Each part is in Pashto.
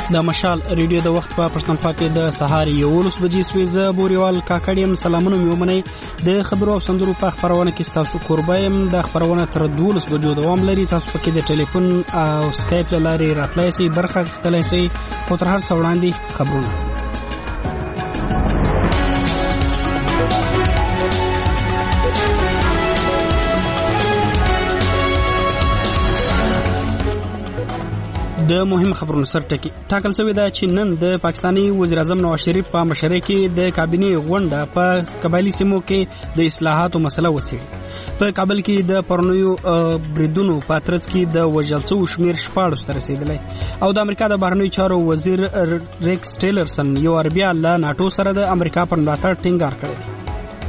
د مشال ریډیو د وخت په پښتونخوا کې د سهار 11 بجې سوي زه بوريوال کاکړیم. سلامونه مې ومنئ. د خبرو او سندرو په خبرونه کې تاسو قربایم. د خبرونه تر 12 بجو دوام لري. تاسو پکې د ټلیفون او سکایپ لاري راتلای شئ، برخه اخیستلای شئ. خو تر هر څه وړاندې خبرونه. د مهم خبرونو سر ټاکل شوی دا چې نن د پاکستاني وزیر اعظم نواز شریف په مشرۍ کې د کابینې غونډه په قبایلی سیمو کې د اصلاحاتو مسله وڅېړي. په کابل کې د پرونیو بریدونو په ترڅ کې د وژل شوو شمیر 14 ته رسیدلی او د امریکا د بهرنیو چارو وزیر ریکس ټیلرسن یو بیا له ناتو سره د امریکا پر ملاتړ ټینګار کړی دی.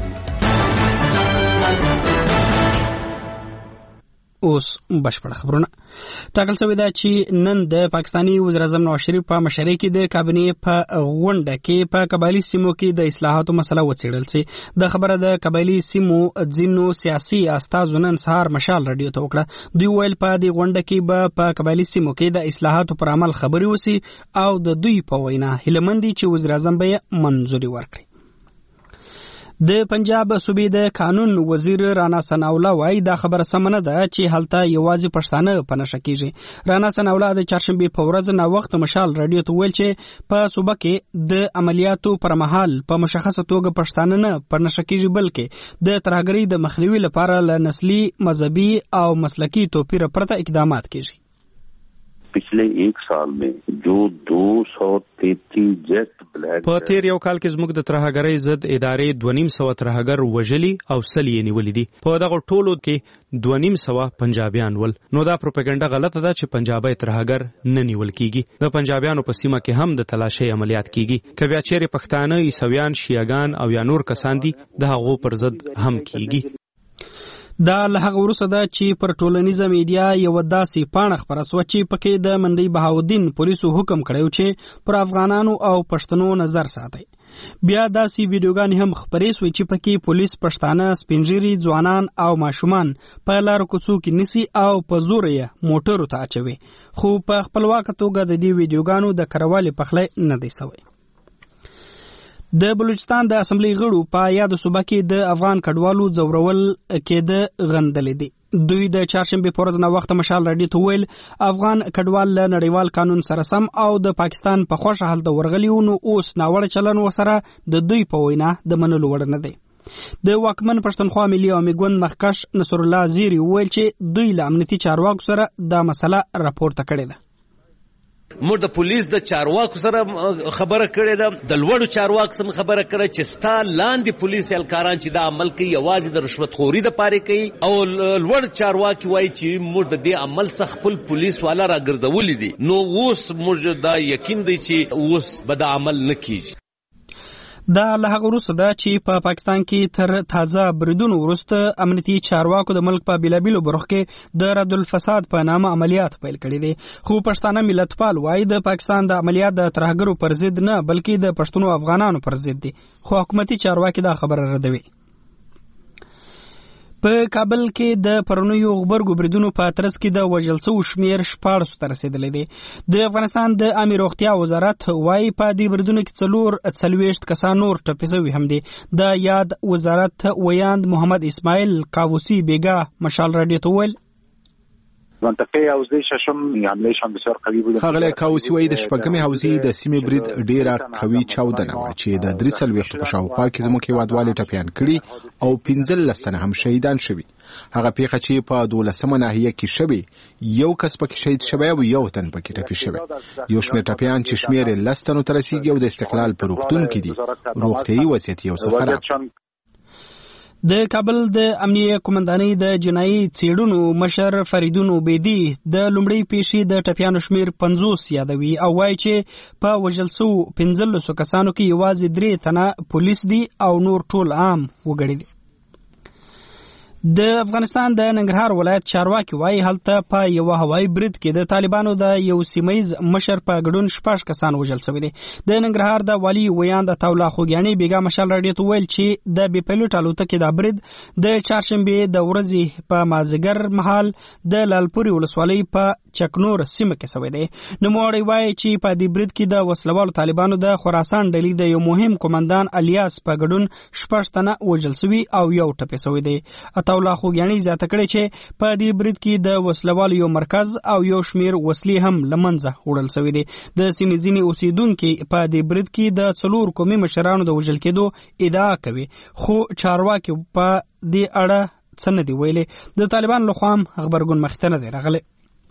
اوس بشپړ خبرونه. ټاکل شوی دا چې نن د پاکستاني وزیر اعظم نواز شریف په مشرۍ کې د کابینې په غونډه کې په قبایلی سیمو کې د اصلاحاتو مسله وڅېړل شي. د خبره د قبایلی سیمو ځینو سیاسي استازو نن سهار مشال رادیو ته وکړه. دوی ویل په دې غونډه کې به په قبایلی سیمو کې د اصلاحاتو پر عمل خبرې وشي او د دوی په وینا هیله مند دي چې وزیر اعظم به منظوري ورکړي. د پنجاب صوبې د قانون وزیر رانا ثناءالله وايي دا خبره سم نه ده چې هلته یوازې پښتانه په نشه کیږي. رانا ثناءالله د چهارشنبې په ورځ نه وخت مشال رادیو ته ویل چې په صوبه کې د عملیاتو پر مهال په مشخصه توګه پښتانه نه په نشه کیږي بلکې د ترهګرۍ د مخنیوي لپاره له نسلي، مذهبي او مسلکي توپیر پرته اقدامات کیږي. पिछले एक साल में जो 233 जेट ब्लैक په تیر یو کال کې زموږ د ترهګرۍ ضد ادارې 250 ترهګر وژلي او سل یې نیولي دي. په دغه ټولو کې 250 پنجابیان ول. نو دا پروپاګاندا غلطه ده چې پنجابي ترهګر نه نیول کیږي. د پنجابیانو په سیمه کې هم د تلاشي عملیات کیږي. که بیا چیرې پښتانه، عیسویان، شیعاګان او یا نور کسان دي د هغو پر ضد هم کیږي. دا له هغه وروسته ده چې پر ټولنیزه میډیا یو داسې پاڼه خپره سوه چې پکې د منډی بهاودین پولیسو حکم کړی چې پر افغانانو او پښتنو نظر ساتي. بیا داسې ویډیوګانې هم خپرې سوې چې پکې پولیس پښتانه، سپینږیري، ځوانان او ماشومان په لارو کوڅو کې نیسي او په زور یې موټرو ته اچوي. خو په خپلواکه توګه د دې ویډیوګانو د کروالې پخلی نه دی سوی. د بلوچستان د اسمبلی غړو په یاد صوبه کې د افغان کډوالو ځورول کېده غندلې دي. دوی د چهارشنبې په ورځ نه وخت مشال رادیو ته ویل افغان کډوال له نړیوال قانون سره سم او د پاکستان په خوښه حالت ورغلي نو اوس ناوړه چلن وسره د دوی په وینا د منلو وړ نه دی. د واکمن پښتونخوا ملي عوامي ګوند مخکښ نصر الله زیری ویل چې دوی له امنیتي چارواکو سره دا مسله راپورته کړې ده. موږ د پولیس د چارواکو سره خبره کړې ده، د لوړو چارواکو سره خبره کړې چې ستا لاندې پولیس اهلکاران چې دا عمل کوي یوازې د رشوت خوري د پاره کوي او لوړ چارواکي وایي چې موږ د دې عمل څخه خپل پولیس والا راګرځولي دي. نو اوس موږ دا یقین دی چې اوس به دا عمل نه کیږي. دا له هغه وروسته ده چې په پاکستان کې تر تازه بریدونو وروسته امنیتي چارواکو د ملک په بیلابیلو برخو کې د رد الفساد په نامه عملیات پیل کړي دي. خو پښتانه ملتپال وایي د پاکستان د عملیات د ترهګرو پر ضد نه بلکې د پښتنو افغانانو پر ضد دي. خو حکومتي چارواکي دا خبره ردوي. په کابل کې د پرونیو غبرګو بریدونو په ترڅ کې د وژل شوو شمیر 14 ته رسیدلی دی. د افغانستان د عامه روغتیا وزارت وايي په دې بریدونو کې 40 کسان نور ټپي شوي هم دي. د یاد وزارت ویاند محمد اسماعیل کاووسی بیگا مشال رادیو ته ویل منطقه حوزه ششم حمله شان بسیار قوی بود. خغله کاوسی وای د شپږمې حوزې د سیمې برید ډیره قوي چاودنه و چې د 3 وخت په شاوخوا کې زموږ هیوادوالو ټپيان کړي او 15 تنه هم شهیدان شوي. هغه پیښه چې په 12مه ناحیه کې شوي یو کس پکې شهید شوی او یو تن پکې ټپي شوی. یو شمېر ټپيان چې شمېر 10 تنو تر رسیدي او د استقلال پر روغتون کې دي. روغتيایي وضعیت یو څه خراب. د کابل د امنیه قومندانۍ د جنایي څېړنو مشر فریدون عبیدي د لومړۍ پیښې د ټپیانو شمیر 50 یادوي او وایي چې په وژل شوو 15 کسانو کې یوازې 3 تنه پولیس دي او نور ټول عام وګړي دي. د افغانستان د ننګرهار ولایت چارواکي وایي هلته په یو هوایي برید کې د طالبانو د یو سیمایز مشر په ګډون 6 کسان وژل شوي دي. د ننګرهار د والي ویاند عطاالله خوګیاني بیګا مشال راډیو ته ویل چې د بي پایلوټ الوتکې د برید د چهارشنبه د ورځې په مازیګر مهال د لالپوري ولسوالۍ په چکنور سیمه کې شوی دی. نوموړی وایي چې په دې برید کې د وسلوالو طالبانو د خراسان ډلې د یو مهم قومندان الیاس په ګډون 6 تنه وژل شوي او یو ټپي شوی دی. عطاالله خوګیاني زیاته کړې چې په دې برید کې د وسلوالو یو مرکز او یو شمیر وسلې هم لمنځه وړل شوي دي. د سیمې ځینې اوسیدونکي په دې برید کې د 4 قومي مشرانو د وژل کېدو ادعا کوي، خو چارواکي په دې اړه څه نه دي ویلي. د طالبانو لخوا هم غبرګون مخته نه دی راغلی.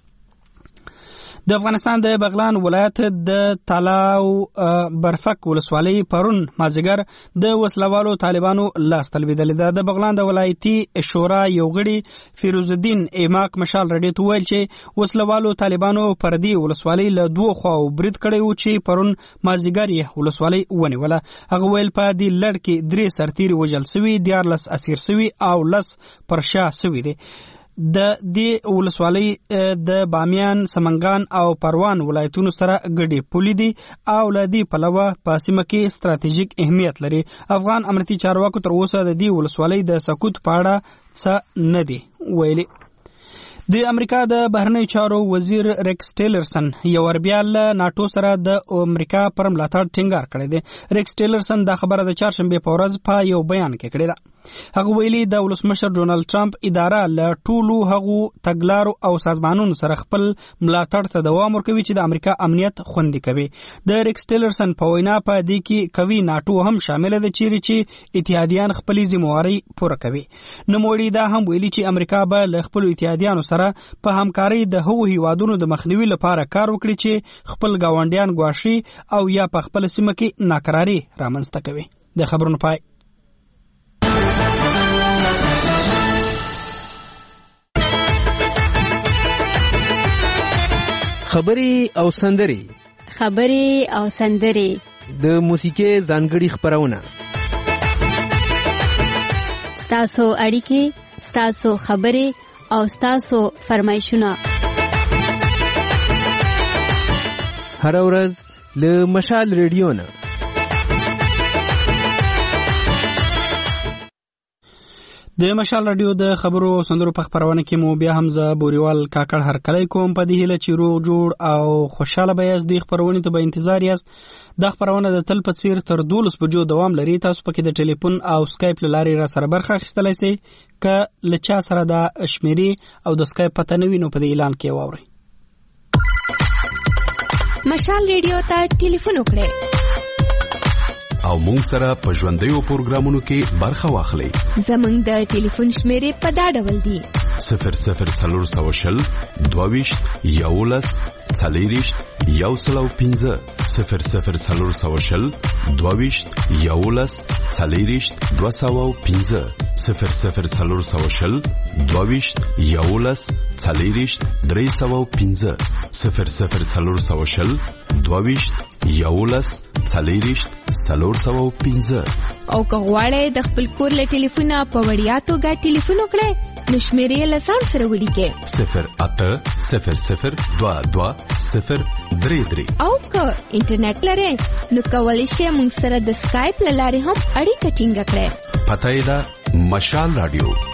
د افغانستان د بغلان ولایت د تالاو برفک ولسوالۍ پرون مازیګر د وسلوالو طالبانو لاس تلویدلې ده. د بغلان د ولایتي شورا یو غړي فیروز الدین ایماک مشال راډیو ته ویل چې وسلوالو طالبانو پر دې ولسوالۍ له دوه خواو برید کړی و چې پرون مازیګر یې ولسوالۍ ونیوله. هغه ویل په دې لړ کې 3 سرتیري وژل سوي، 14 اسیر سوي او 10 پر شا سوي دي. د دې ولسوالۍ د بامیان، سمنګان او پروان ولایتونو سره ګډې پولې دي او له دې پلوه په سیمه کې ستراتیژیک اهمیت لري. افغان امنیتي چارواکو تر اوسه د دې ولسوالۍ د سقوط په اړه څه نه دي ویلي. د امریکا د بهرنیو چارو وزیر ریکس ټیلرسن یو بیا له ناتو سره د امریکا پر ملاتړ ټینګار کړی دی. ریکس ټیلرسن دا خبره د چهارشنبه په ورځ په یو بیان کې کړې ده. هغه ویلي د ولسمشر ډونالد ټرمپ اداره له ټولو هغو تګلارو او سازمانونو سره خپل ملاتړ ته دوام ورکوي چې د امریکا امنیت خوندي کوي. د ریکس ټیلرسن په وینا په دې کې کوي ناتو هم شامل ده چې اتحادیان خپلې ذمہواري پوره کوي. نوموړي دا هم ویلي چې امریکا به له خپل اتحادیانو سره په همکاري د هغو هیوادونو د مخنیوي لپاره کار وکړي چې خپل ګاونډیان ګواښي او یا په خپل سیمه کې ناکراري رامنځته کوي. د خبرونو پای. خبري او سندري د موسیقي ځانګړي خبرونه، ستاسو اړیکې، ستاسو خبري او ستاسو فرمایشونه هر ورځ له مشال ریډیو نه. د مشال راډیو د خبرو سندرو په خبرونه کې مو بیا هم زه بوريوال کاکړ هرکلی کوم. په دې هیله چې روغ جوړ او خوشاله به یاست. د خبرونه ته به انتظار یاست. د خبرونه د تل په څیر تر 12 بجو دوام لري. تاسو پکې د ټلیفون او سکایپ لارې را سره برخه اخیستلای شئ. که لچا سره د شمیرې او د سکایپ پته نه وي نو په دې اعلان کې واورئ. مشال ریډیو ته ټلیفون وکړئ او مونږ سره په ژوندیو پروګرامونو کې برخه واخلئ. زمونږ د ټلیفون شمیرې په دا ډول دي: 00 22 11 40 105 00 22 11 40 205 00 22 11 40 305 00 22 11 40 305. او که غواړئ د خپل کور له ټلیفونه په وړیا توګه ټلیفون وکړئ نو شمیرې له ځان سره ولیکئ 0800 22 033. او که انټرنیټ لرئ نو کولی شئ موږ سره د سکایپ له لارې هم اړیکه ټینګه کړئ. پته یې ده مشال راډیو.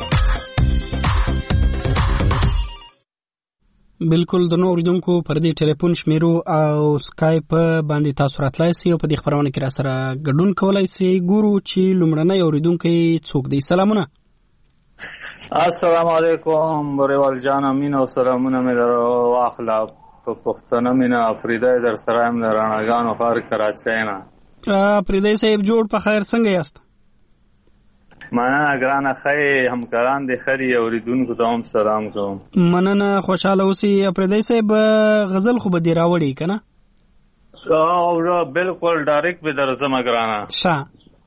بالکل د نور اوریدونکو پر دې ټلیفون شمیرو او سکایپ باندې تاسو راتلای شئ او په دې خبرونه کې را سره ګډون کولای شئ. ګورو چې لومړنی اوریدونکی څوک دی. سلامونه. السلام علیکم بوریوال جان. امین او سلامونه مې در واخلا په پښتنه مینه افریدی در سره هم د رڼاګانو ښار کراچۍ نه. افریدی صاحب جوړ په خیر څنګه یاست؟ مننه ګرانه ښه همکاران دې ښه دي. اوریدونکو ته هم سلام کوم. مننه خوشحاله اوسئ. افریدی صاحب غزل خو به دې راوړي که نه؟ بالکل ډایرکټ به درځم ګرانه. ښه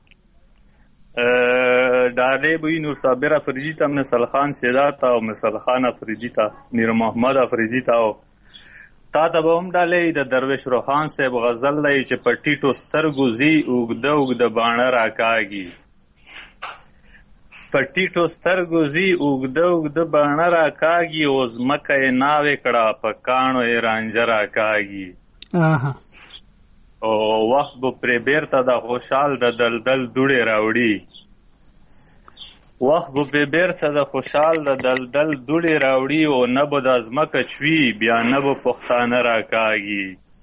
ډالۍ به وي نور صابر افریدي ته، مثل خان سیدات او مثل خان افریدي ته، میر محمد افریدي ته او تا ته به هم ډالۍ د درویش روخان صاحب غزل دی چې په ټیټو سترګو ځي اوږده اوږده باڼه راکاږي. پټیټو سترګو زی اوږده اوږده باڼه راکاږي، او ځمکه یې ناوې کړه په کاڼو یې رانجه راکاږي. او وخت به پرې بیرته د خوشحال د دلدل دوړې راوړي، وخت به پرې بیرته د خوشحال د دلدل دوړې راوړي، او نه به د ځمکه چوي بیا نه به پښتانه راکاږي.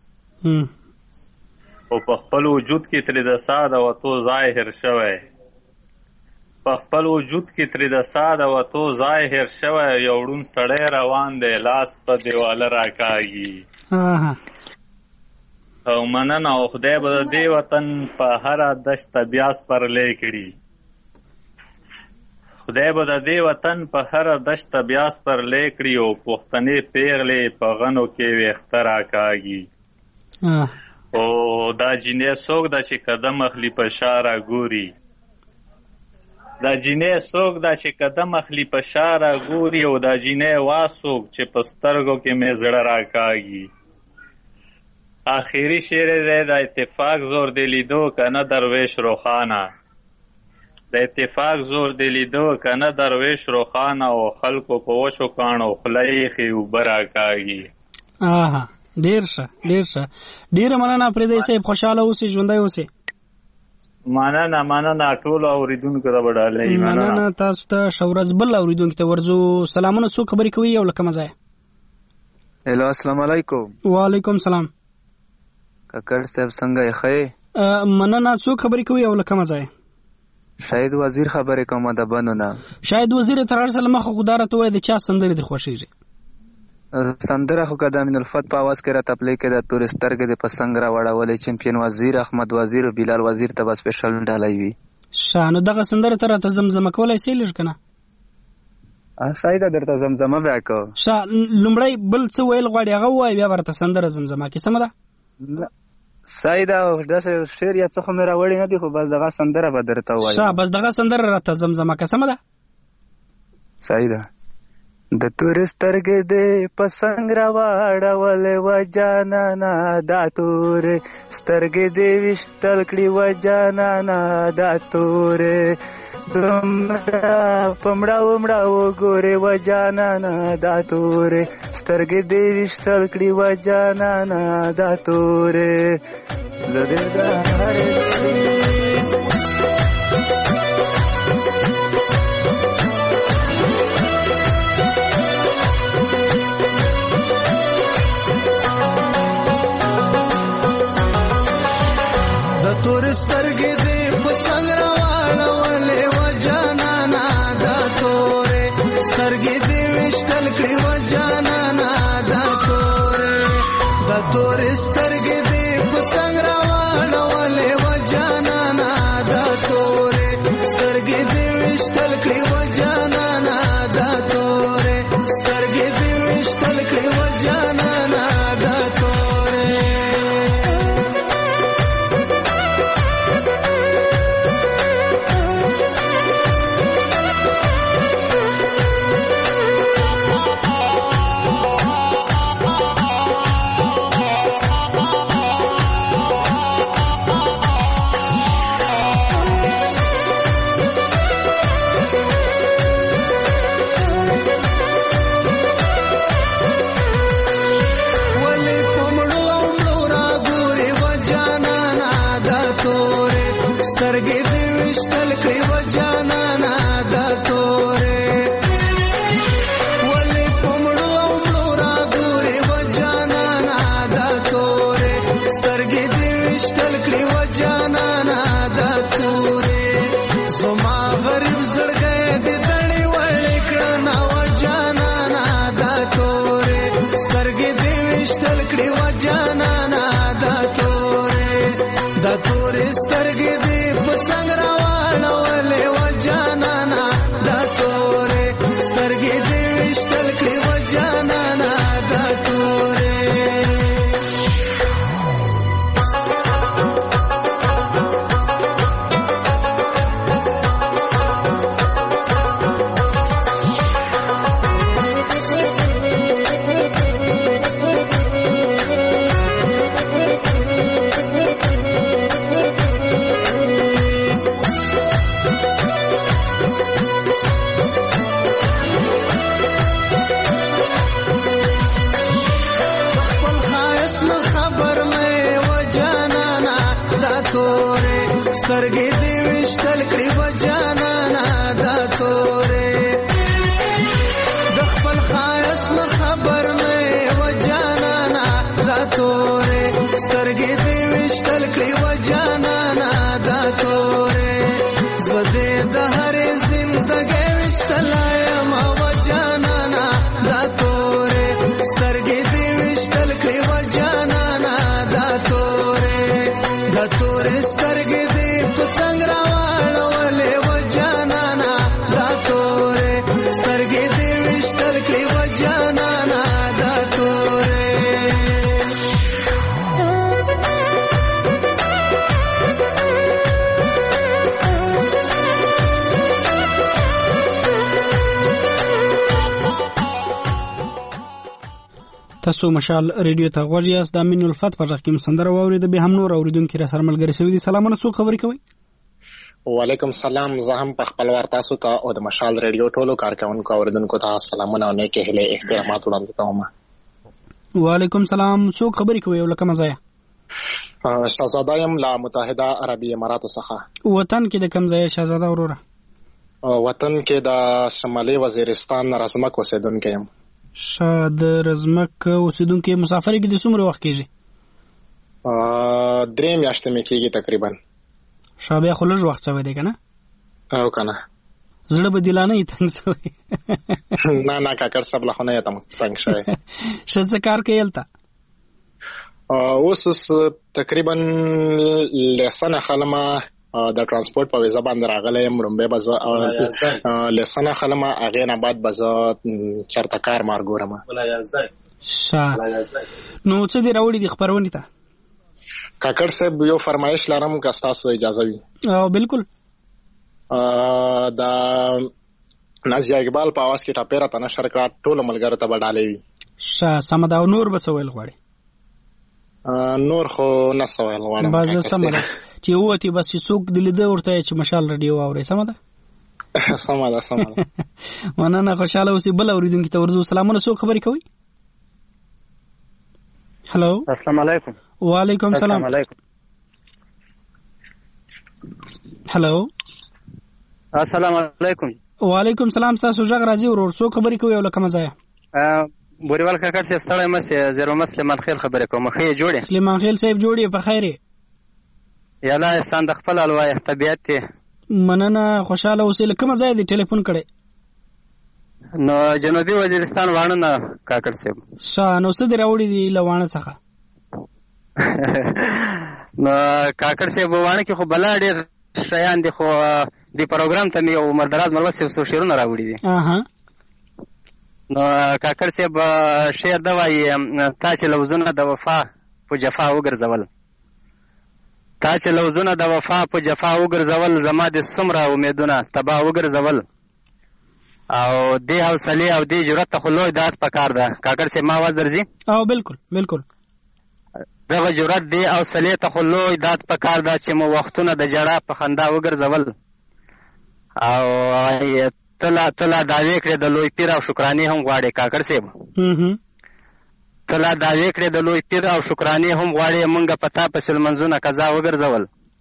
او په خپل وجود کې ترې د ساه د وتو ځای هېر شوی، په خپل وجود کې ترې د ساه د وتو ځای هېر شوی، یو ړوند سړی روان دی لاس په دیواله راکاږي. او مننه، او خدای به د دې وطن په هره دشته بیا سپرلی کړي، خدای به د دې وطن په هره دشته بیا سپرلی کړي، او پښتنې پیغلې په غنو کې ویښته راکاږي. او دا جینۍ څوک ده چې قدم اخلي په شا راګوري، دا جینۍ څوک ده چې قدم اخلي په شا راګوري، او دا جینۍ وا څوک چې په سترګو کې مې زړه راکاږي. آخري شعر دی د اتفاق زور دی لیدو کنه درویش روخانه، د اتفاق زور دی لیدو کنه درویش روخانه، او خلکو په وشو کاڼو خوله ایښې اوبه راکاږي. ډېر ښه ډېر ښه، ډېره مننه پردی صاحب، خوشحاله اوسئ، ژوندی اوسئ. مننه مننه ټولو اورېدونکو ته به ډالۍ. مننه تاسو ته ښه ورځ. بل اورېدونکي ته ورځو. سلامونه، څوک خبرې کوي او له کومه ځایه؟ هلو، السلام علیکم. وعلیکم سلام. کاکړ صاحب څنګه یې؟ ښه یې؟ مننه، څوک خبرې کوي او له کومه ځایه؟ شاهد وزیر خبرې کوم د بنو نه. شاهد وزیر تر هر څه له مخه خو دا راته ووایه د چا سندرې دې خوښېږي؟ سندره خو که د امین الفت په اواز کې راته پلی کې د تورې سترګې دې په څنګ راوړولې، چمپین وزیر، احمد وزیر او بلال وزیر ته به سپیشل ډالۍ وي. ښه، نو دغه سندره ته راته زمزمه کولی شئ لږ که نه؟ سایده درته زمزمه بیا کو. ښه، لومړی بل څه ویل غواړي هغه ووایه، بیا به راته سندره زمزمه کړي، سمه ده؟ سایده داسې شعر یا څه خو مې راوړي نه دي، خو بس دغه سندره به درته ووایم. ښه، بس دغه سندره راته زمزمه کړه، سمه ده؟ سایده. د تورې سترګې دې په څنګ راواړولې و جانانه، دا تورې سترګې دې ویشتل کړي و جانانه، دا تورې په مړاو مړاو ګورې و جانانه، دا تورې سترګې دې ویشتل کړي و جانانه، دا تورې تور سترګې دې په څنګ راواړولې و جانانا، دا تورې سترګې دې ویشتل کړي و جانانا، دا تورې سترګې دې په څنګ راواړولې و جانانا، دا تورې سترګې دې ویشتل کړي و جانانا، دا تورې سترګې دې ویشتل کړي و جانانا، دا سترګې دې وشتل کړې و جانانا دا تورې د خپل خایس نه خبر نه و جانانا دا تورې سترګې دې وشتل کړې و جانانا دا تورې زه دې د هرې زندګۍ وشتلایم و جانانا دا تورې سترګې دې وشتل کړې و جانانا دا تورې دا تورې سترګې دې په څنګ راواړولې و جانانا دا تورې سترګې دې وشتل کړې و جانانا دا تورې تاسو مشال ریډیو ته غوږ یاست. د امین الفت په ځخ کې مسندره واورید به هم نور اوریدونکو را سره ملګری شوی دي. سلامونه، څو خبرې کوي؟ وعلیکم السلام. زه هم په خپل ور تاسو ته او د مشال ریډیو ټولو کارکونکو اوریدونکو ته سلامونه او نیک هیله احترامات وړاندې کوم. وعلیکم السلام. څو خبرې کوي او لکه مزایا؟ شهزاده یم له متحده عربي اماراتو څخه. وطن کې د کوم ځای شهزاده وروره؟ وطن کې د شمالي وزیرستان رزمک اوسیدونکی یم. د رزمک اوسیدونکي مسافرۍ کې د څومره وخت کېږي؟ 3 میاشتې مې کېږي تقریبا. بیا خو لږ وخت شوی دی که نه؟ او که نه زړه به دې لا نه یې تنګ شوی؟ نه کاکړ صاحب له خو نه یم تنګ شوی. ښه څه کار کوې هلته؟ اوس تقریبا لیسن خلمه د ترانسپورت په ویزه باندې راغلی یم. لومبۍ به زه لیسن خلمه هغې نه بعد به زه چېرته کار مار ګورم. ښه نو څه دې راوړي دي خپرونې ته؟ کاکړ صاحب یو فرمایش لرم که ستاسو اجازه وي. بالکل. د نازیه اقبال په اواز کې ټاپې راته نشر کړه، ټولو ملګرو ته به ډالۍ وي. ښه سمه ده. او نور به څه ویل غواړې؟ نور خو نه څه ویل غواړم. بازه سمه ده چې ووتې بس چې څوک د لیده ورته چې مشال ریډیو واورئ. سمه ده؟ سمه ده سمه ده. مننه، خوشحاله اوسئ. بل اورېدونکي ته ورځو. سلامونه، څوک خبرې کوي؟ هلو. السلام علیکم. وعلیکم السلام. السلام علیکم. هلو. السلام علیکم. وعلیکم السلام. تاسو غږ راځي ورور. څوک خبرې کوي او له کومه ځایه؟ بوریوال کاکړ صاحب ستړی مه سې. زیرومت سلیمان خیل خبرې کوم. ښه یې جوړې؟ سلیمان خیل صاحب جوړې په خیر یې؟ یالا احسان د خپل الوای طبیعت دی. مننه، خوشحاله اوسئ. له کومه ځایه دې ټلیفون کړی؟ نو جنوبي وزیرستان واڼه نه کاکړ صاحب. ښه نو څه دې راوړي دي له واڼه څخه؟ نو کاکړ صاحب واڼه کې خو بلا ډېر شیان دي، خو دې پروګرام ته مې یو مردراز مروت صاحب څو شعرونه راوړي دي. نو کاکړ صاحب شعر دا وایي: تا چې لوزونه د وفا په جفا وګرځول، تا چې لوزونه د وفا په جفا وګرځول، زما د څومره امیدونه تباه وګرځول، او دې حوصلې او دې جرأت ته خو لوی داد پکار ده. کاکړ صاحب ما آواز درځي؟ او بالکل بالکل. دغه جرأت دې حوصلې ته خو لوی داد پکار ده چې مو وختونه د ژړا په خندا وګرځول، او تلا دعوې کړې د لوی پیر او شکرانې هم غواړې. کاکړ صاحب تلا دعوې کړې د لوی پیر او شکرانې هم غواړې، مونږه په تا پسې لمنځونه قضا وګرځول،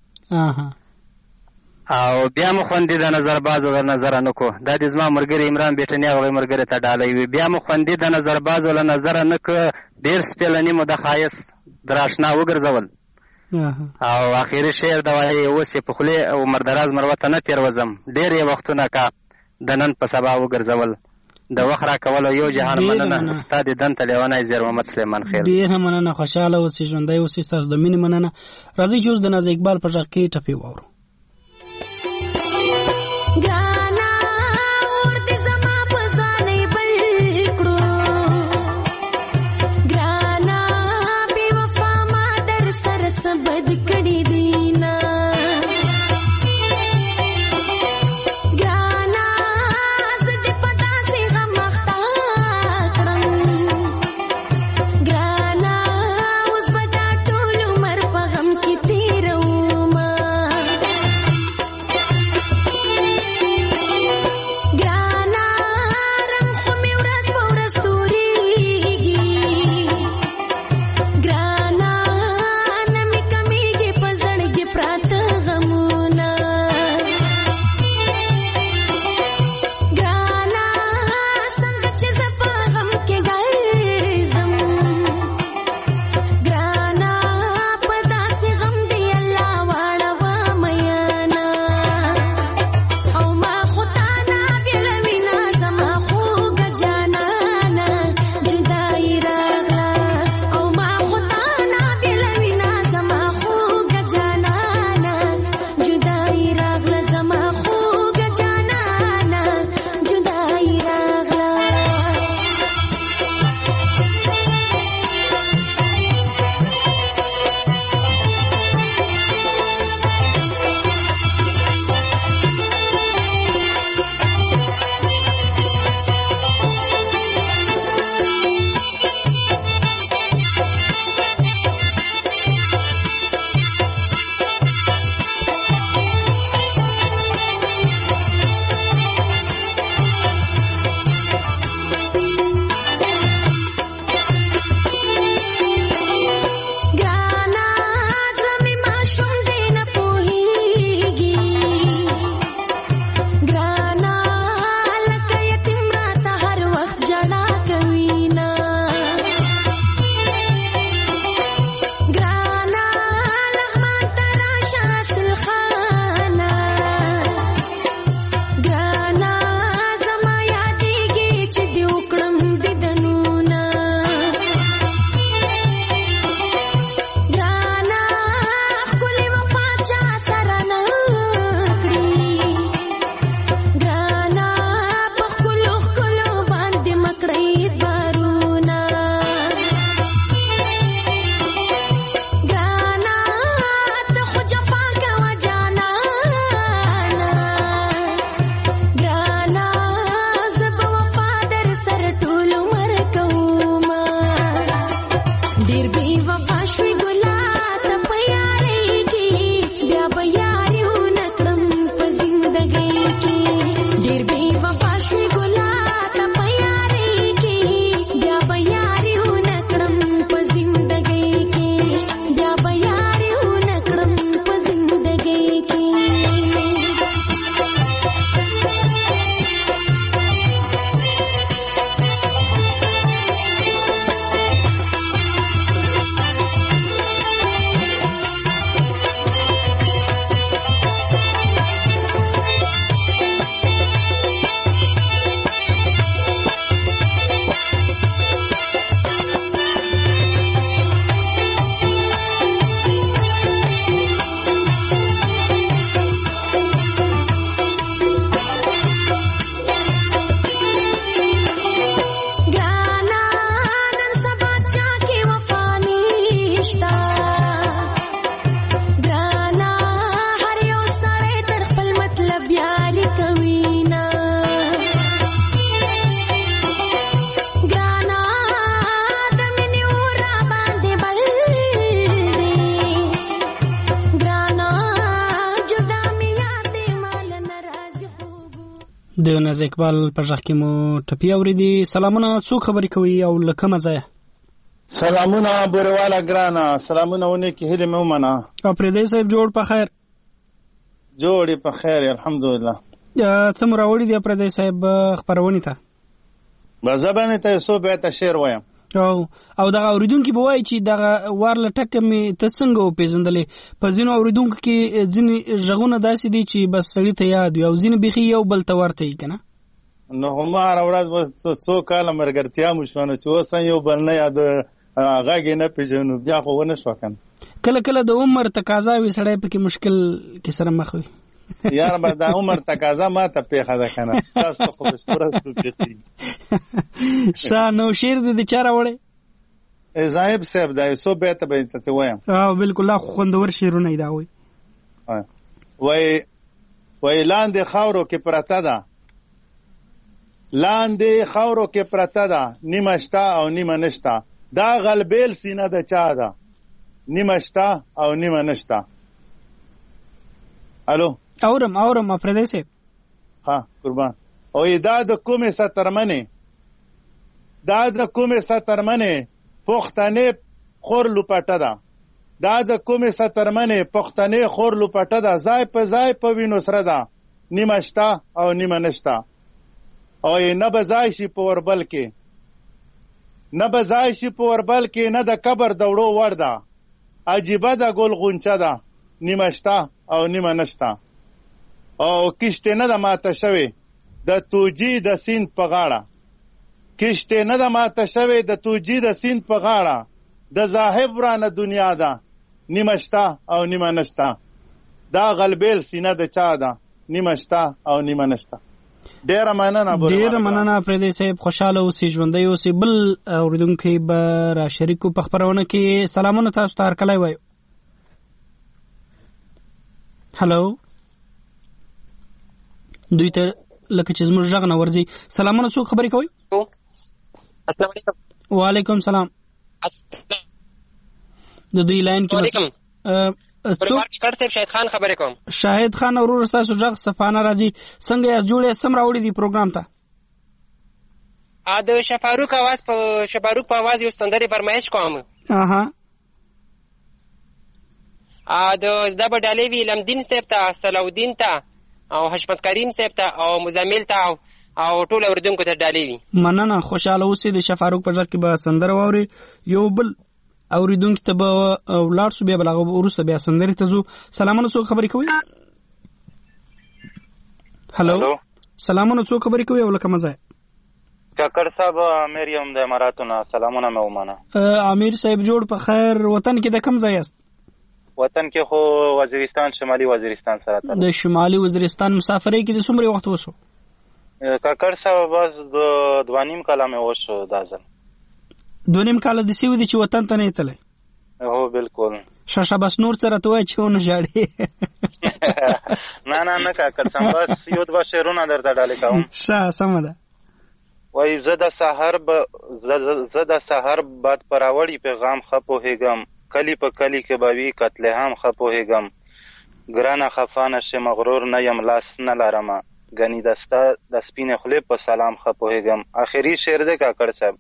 او بیا مو خوندې د نظر بازو له نظره نه کو. دا دې زما ملګري عمران بیټني هغوی ملګري ته ډالۍ وي. بیا مو خوندې د نظر بازو له نظره نه کو، ډېر سپېلني مو د ښایست در اشنا وګرځول. او آخري شعر د وایي: اوس یې په خولې او مردراز مروته نه تېروځم، ډېر یې وختونه کا د نن په سبا وګرځول، د وخت را کولو یو جهان مننه، ستا د دن ته لیونی زیر محمد سلیمان خیل. ډېره مننه، خوشحاله اوسئ، ژوندی اوسئ. ستاسو د مینې مننه. راځئ چې اوس د نازیه اقبال په غږ کې ټپې واورو. د ناز اقبال په ځخ کې مو ټپی اوریدي. سلامونه، څوک خبرې کوي او لکه مزه؟ سلامونه بورواله ګرانه، سلامونه ونه کې هله مې ومنه. پردې صاحب جوړ په خیر؟ جوړ په خیر الحمدلله. څه مو راوړي دی پردې صاحب خبرونه ته؟ بزبانه ته سو به ته شعر وایم. او دغه اوریدونکو به وایي چې دغه وارله ټکه مې ته څنګه وپېژندلې؟ په ځینو اوریدونکو کې ځینې ژغونه داسې دي چې بس سړی ته یاد وي او ځینې بیخي یو بل ته ورته وي که نه؟ نو هم هره ورځ څو کاله ملګرتیا مو شوه نو چې اوس یو بل نه یاد غږ یې نه پېژنو بیا خو ونه شوه که نه. کله کله د عمر تقاضا وي سړی پکې مشکل کې سره مخ وي. یار به د عمر تقاضا ما ته پیښه ده که نه، تاسو خو بشپړستو پیښېږي. ښه نو شعر دې د چا راوړی؟ زاهب صاحب دا یو څو بیته به ته وایم. بالکل لا خوندور شعرونه یې دا وایي. وایي لاندې خاورو کې پرته ده، لاندې خاورو کې پرته ده، نیمه شته او نیمه نشته، دا غلبیل سینه د چا ده، نیمه شته او نیمه نشته. الو اورم افریدی صاحب. ها قربان. او دا د کومې سترمنې، دا د کومې سترمنې پښتنې خور لوپټه ده، دا د کومې سترمنې پښتنې خور لوپټه ده، ځای په ځای په وینو سره ده، نیمه شته او نیمه نشته. او نه به ځای شي په وربل کې، نه به ځای شي په وربل کې، نه د قبر د وړو وړ ده، عجیبه ده ګل غونچه ده، نیمه شته او نیمه نشته. او کشته نه ده ماته شوې د توجی د سیند په غاړه، کشته نه ده ماته شوې د توجی د سیند په غاړه، د زاهب ورانه دنیا ده، نیمه شته او نیمه نشته، دا غلبیل سینه د چا ده، نیمه شته او نیمه نشته. ډیره مننه پردی صاحب، خوشاله اوسئ، ژوندی اوسئ. بل اوریدونکي به را شریکو په خبرونه کې. سلامونه تاسو ته هرکلی وایو. هلو دوی ته لکه چې زموږ غږ نه ورځي. سلامونه، څوک خبرې کوي؟ السلام علیکم. وعلیکم سلام. د دوی لاین کې شاهد خان خبرې کوم. شاهد خان ورور ستاسو غږ صفانه راځي. څنګه یې جوړې سم راوړي دی پروګرام ته؟ د شفاروق اواز یو سندرې فرمایش کوم. د دبه ډالې وی لمدین صاحب ته، صلاحالدین ته او حشمت کریم صاحب ته او مزمل ته او ټول اوریدونکو ته ډالې وی. مننه، خوشاله اوسئ. د شفاروق په ځای کې به سندره واوري. یو بل اوریدونکو ته به ولاړ شو، بیا بلغه وروسته بیا سندرې ته ځو. سلامونه، څوک خبرې کوي؟ هلو سلامونه، څوک خبرې کوي او لکه مزه؟ کاکړ صاحب امیر یم د اماراتونه. سلامونه مې ومنه. امیر صاحب جوړ په خیر. وطن کې د کوم ځای یاست؟ وطن کې خو وزیرستان، شمالي وزیرستان سره تړل. د شمالي وزیرستان مسافرۍ کې د څومره وخت وشو؟ کاکړ صاحب بس د 2.5 کاله مې وشو دا ځل. 2.5 کاله د سیو دي چې وطن ته نه تللی؟ هو بالکل. شاشه بس نور سره ته وای چې ونه ژاړې. نه کاکړ صاحب بس یو دوه شعرونه درته ډالې کوم. ښه سمه ده. وای زه د سحر باد پراوړی پیغام ښه پوهېږم، کلی په کلی کې به وي قتل هم ښه پوهېږم، ګرانه خفه نشې مغرور نه یم لاس نه لرمه، ګنې د سپینې خولې په سلام ښه پوهېږم. آخري شعر دی کاکړ صاحب.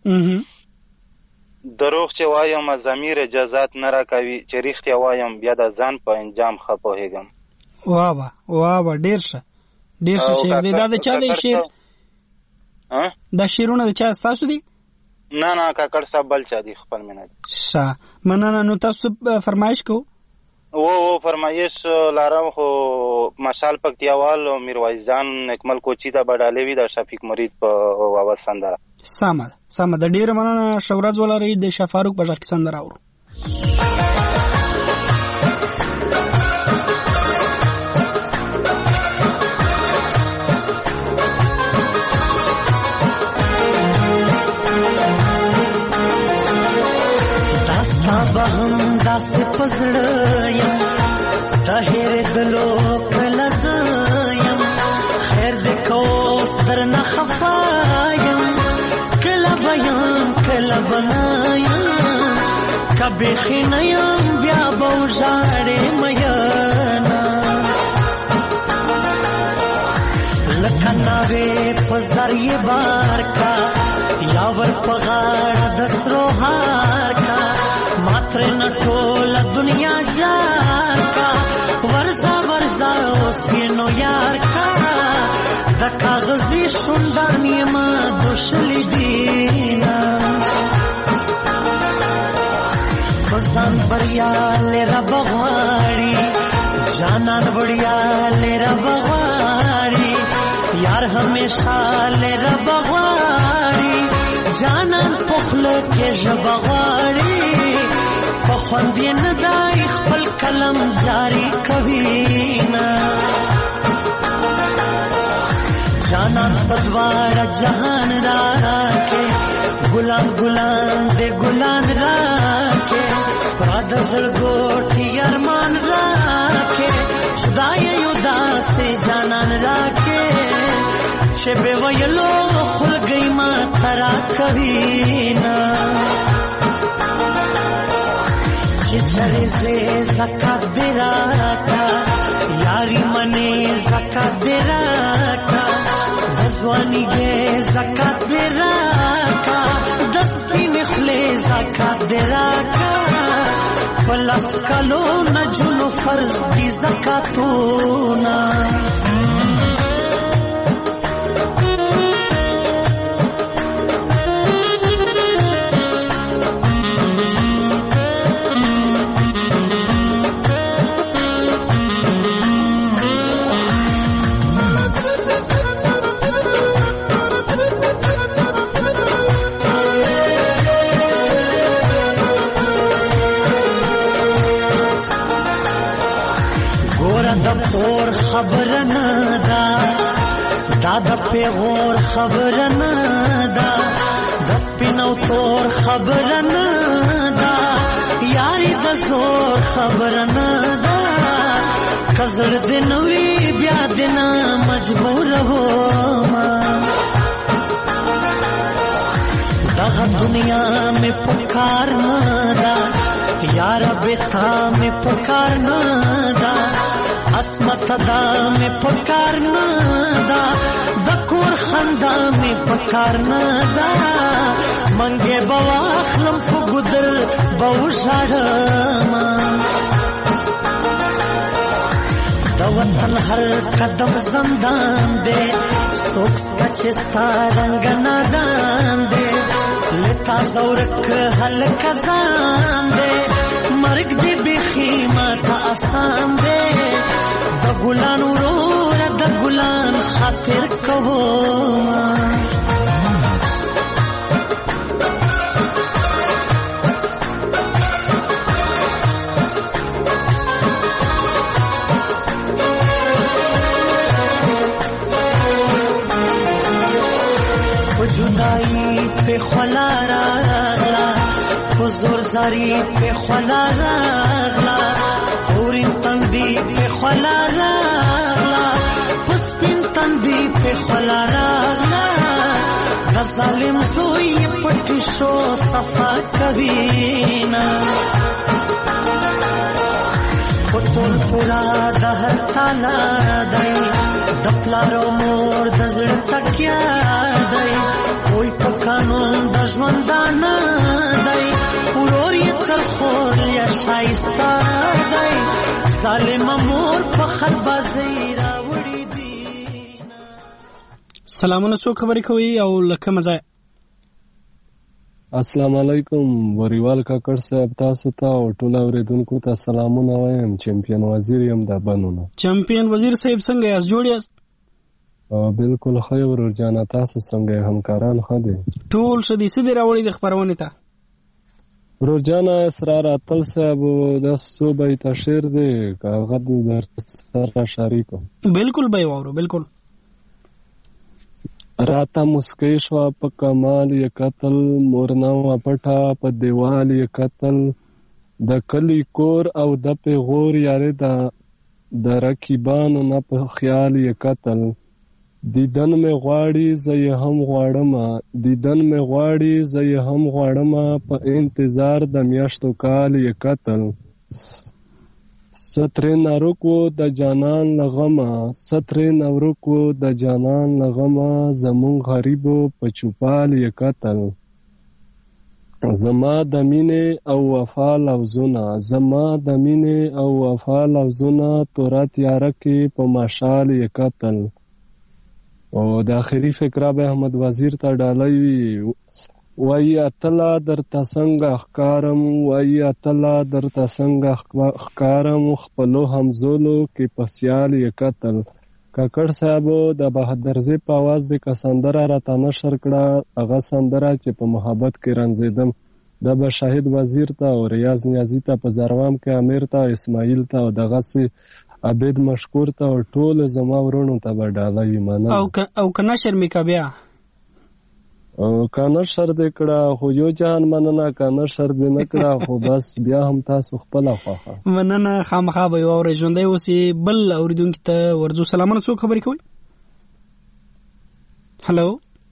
دروغ چې وایم ضمیر اجازات نه راکوي، چې رښتیا وایم بیا د ځان په انجام ښه پوهېږم. واه ډېر ښه شعر دی. دا د چا دی شعر؟ دا شعرونه د چا ستاسو دي؟ نه کاکړ صاحب بل چا دي، خپل مینه دي. ښه مننه. نو تاسو فرمایش کو؟ فرمایش لارم خو مشال پکتیاوال او میرویس جان اکمل کوچی دا بډالې وی د شفیق مرید په اواز سندره. سمه ده. ډیره مننه. شورز ولري. د شفاروق په ځای کې سندره اورو. هم داسې پزړه یم طاهر دلو کله زیم خیر دې کو ستر نه خفا یم کله بیم کله بنایم کبه خنایم بیا به وژاړې میانا لکناوے پزاری بار کا یاور پغاڑ دسرو ہار کا ماتر نٹول دنیا جار کا ورزا ورزا اوسینو یار کا دا کاغذی شندانی ما دوشلی دینا بزان بریا لیرا بغواری جانان بڑیا لیرا بغواری یار ہمیشہ لیرا بغواری جانان پخل کے جبغواری پخوندی ندائی خپل کلم جاری کبینا جانان پدوار جہان را کے گلان گلان دے گلان را کے پراد زرگوٹی ارمان را کے خدای یودا سے جانان را کے شبے ویلو خل گئی ما ترا کبینا چچرے سے زکات دیرا کا یاری منے زکات دیرا کا دزوانی گے زکات دیرا کا دس کی نخلے زکات دیرا کا پلس کلو نجلو فرض دی زکاتونا خبر ندا دادا پیغور خبر ندا دس پینو تور خبر ندا یاری دزور خبر ندا کزر دنوی بیا دینا مجبور ہو دغا دنیا میں پکار ندا یارا بیتا میں پکار ندا اسمت صدا میں پکار ندا دکور خندا میں پکار ندا منگے بواخلم پو گدر بوشاڑما دا وطن ہر قدم زندان دے سوکس کچستا رنگ نادان دے لتا زورک حل کزان دے مرگ دی بخیمہ تا آسان دے دا گلان ورور دا گلان خاطر کہو جدائی پہ خلا راغلا حضور زاری پہ خلا راغلا اور ان تندی پہ خلا راغلا پسپین تندی پہ خلا راغلا ظالم زوی پٹی شو صفا کبینا پتول پورا دہر تالا دائی دپلارو مور دزڑ تکیا دائی کوئی پکانون دجوندانا دائی اوروری ترخور لیا شایستا دائی ظالم مور پخر بازی راوڑی دینا. سلامونه څوک خبرې کوي او لکه مزه. السلام علیکم وریوال کاکړ صاحب تاسو ته او ټول اوریدونکو ته سلامونه وایم. چمپیون وزیر یم د بنونه. چمپیون وزیر صاحب څنګه یاست؟ جوړ یاست؟ بالکل ښه یم ورور جانه، تاسو څنګه همکاران ښه دي؟ ټول ښه دي. څه دې راوړي د خپرونې ته؟ ورور جانه اسرار اتل صاحب د صوبې تشیر دی، هغه در سره شریکو. بالکل به واورو. بالکل راته مسکی شوه په کمال یې قتل، مورنا وه پټه په دیوال یې قتل، د کلی کور او د پیغور یارې د رقیبانو نه په خیال یې قتل. دیدن مې غواړي زه یې هم غواړمه، دیدن مې غواړي زه یې هم غواړمه، په انتظار د میاشتو کال یې قتل. سترې نارکو د جانان لغمه سترې نارکو د جانان لغمه زمون غریبو په چوپال یې قتل زما د مینې او وفا لفظونه زما د مینې او وفا لفظونه توره تیاره کې په مشال یې قتل او د آخري فقره به احمد وزیر ته ډالۍ وي وای اتلا درته څنګه ښکارم وای اتلا درته څنګه ښکارم خپلو همزولو کې په سیال یې قتل کاکړ صاحبو د بهادرزی په आवाज د سندره راته نشر کړه هغه سندره چې په محبت کې رنځیدم دا به شاهد وزیر ته او ریاض نیازی ته په زروام کې امیر ته اسماعیل ته او دغه سي عبید مشکور ته او ټول زما ورونو ته به ډالۍ منم او کنه شرمې کا بیا او کنه شر دې کړه خو یو جان مننه کنه شر دې نه کړه خو بس بیا هم تاسو خپل خوخه مننه خامخا به او ژوندې اوسې بل اوریدونکو ته ورزو سلامونه څوک خبرې کوي هالو